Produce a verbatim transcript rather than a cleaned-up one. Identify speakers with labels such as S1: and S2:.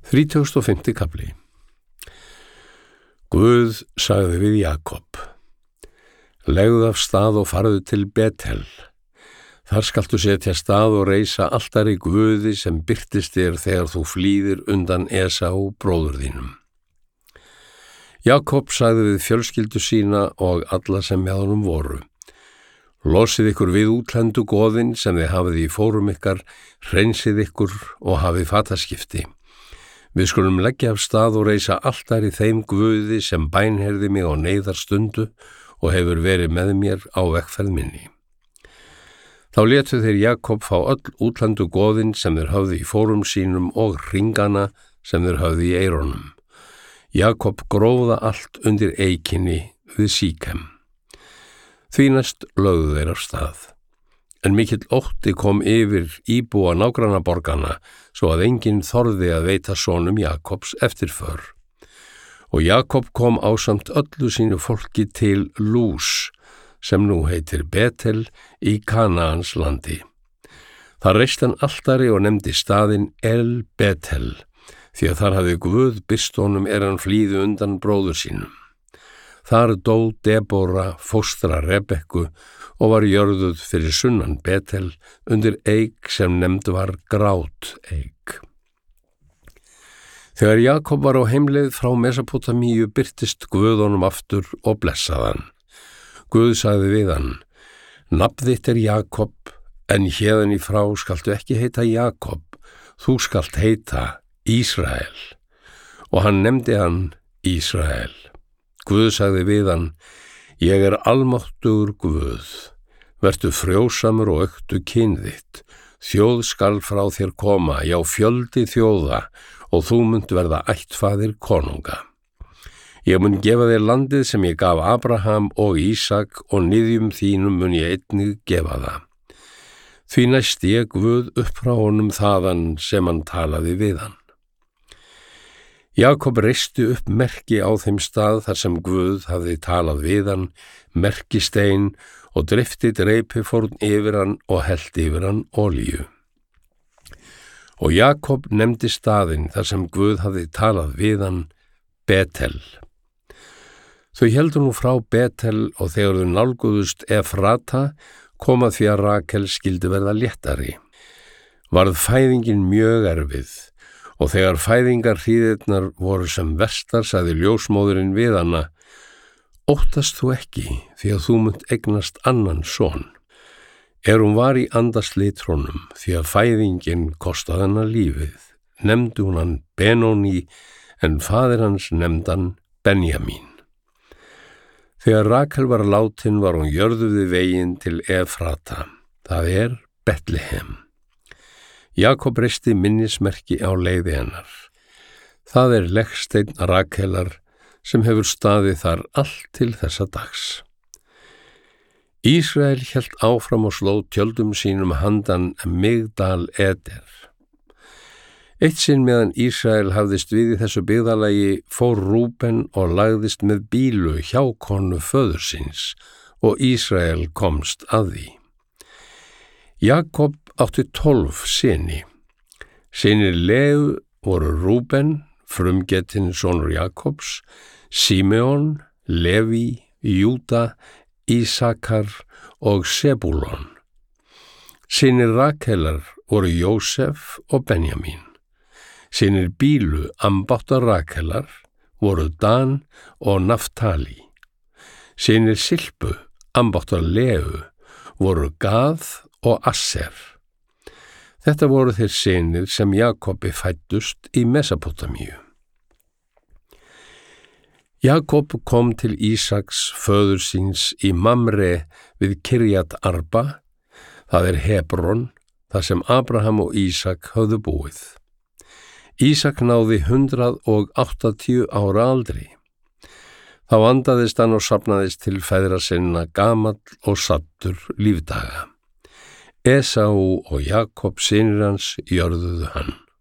S1: þrítugasti og fimmti kafli. Guð sagði við Jakob: Legðu af stað og farðu til Betel. Þar skaltu setja stað og reisa altari Guði sem birtist þér þegar þú flýðir undan Esau bróður þínum. Jakob sagði við fjölskyldu sína og alla sem með honum voru: Losið ykkur við útlendu goðin sem þið hafið í fórum ykkar, hreinsið ykkur og hafið fataskipti. Við skulum leggja af stað og reisa altari þeim Guði sem bænherði mig á neyðarstundu og hefur verið með mér á vegferð minni. Þá létu þeir Jakob fá öll útlendu goðin sem þeir höfðu í fórum sínum og hringana sem þeir höfðu í eyrunum. Jakob gróða allt undir eikinni við Síkem. Því næst lögðu þeir af stað. En mikill ótti kom yfir íbúa nágrannaborganna svo að enginn þorði að veita sonum Jakobs eftirför. Og Jakob kom ásamt öllu sínu fólki til Lús, sem nú heitir Betel, í Kanaans landi. Þar reist hann altari og nefndi staðinn El Betel, því að þar hafði Guð birst honum er hann flýði undan bróður sínum. Þar dó Debora, fóstra Rebekku, og var jörðuð fyrir sunnan Betel undir eik sem nefnd var grát eik. Þegar Jakob var á heimleið frá Mesopótamíu birtist Guð honum aftur og blessaðan. Guð sagði við hann: Nafn þitt er Jakob, en héðan í frá skaltu ekki heita Jakob, þú skalt heita Ísrael. Og hann nefndi hann Ísrael. Guð sagði við hann: Ég er almáttugur Guð. Vertu frjósamur og auktu kyn þitt. Þjóð skal frá þér koma, já fjöldi þjóða, og þú munt verða ættfaðir konunga. Ég mun gefa þér landið sem ég gaf Abraham og Ísak, og niðjum þínum mun ég einnig gefa það. Því næst ég Guð upp frá honum þaðan sem hann talaði við hann. Jakob reisti upp merki á þeim stað þar sem Guð hafði talað við hann, merkistein, og dreypti dreipifórn yfir hann og hellti yfir hann olíu. Og Jakob nefndi staðinn þar sem Guð hafði talað við hann Betel. Þau héldu nú frá Betel og þegar þau nálguðust Efrata kom að því að Rakel skyldi verða léttari. Varð fæðingin mjög erfið. Og þegar fæðingarhríðirnar voru sem verstar, sagði ljósmóðirin við hana: Óttast þú ekki, því að þú munt eignast annan son. Er hún var í andaslitrónum, því að fæðingin kostaði hana lífið, nefndi hún hann Benóní, en faðir hans nefndi hann Benjamín. Þegar Rakel var látin var hún jörðuð við veginn til Efrata, það er Betlehem. Jakob reisti minnismerki á leiði hennar. Það er legsteinn Rakelar sem hefur staðið þar allt til þessa dags. Ísrael hélt áfram og sló tjöldum sínum handan Migdal Eder. Eitt sinn meðan Ísrael hafðist við í þessu byggðarlagi fór Rúben og lagðist með bílu hjá konu föður síns og Ísrael komst að því. Jakob átti tólf syni. Synir Leu voru Rúben, frumgetinn sonur Jakobs, Simeon, Leví, Júda, Ísakar og Sebúlon. Synir Rakelar voru Jósef og Benjamín. Synir Bílu, ambáttar Rakelar, voru Dan og Naftali. Synir Silpu, ambáttar Leu, voru Gað og Asser. Þetta voru þeir synir sem Jakobi fæddust í Mesopótamíu. Jakob kom til Ísaks föður síns í Mamre við Kirjat Arba, það er Hebron, þar sem Abraham og Ísak höfðu búið. Ísak náði hundrað og áttatíu ára aldri. Þá andaðist hann og safnaðist til feðra sinna gamall og saddur lífdaga. Esau og Jakob synir hans jörðuðu hann.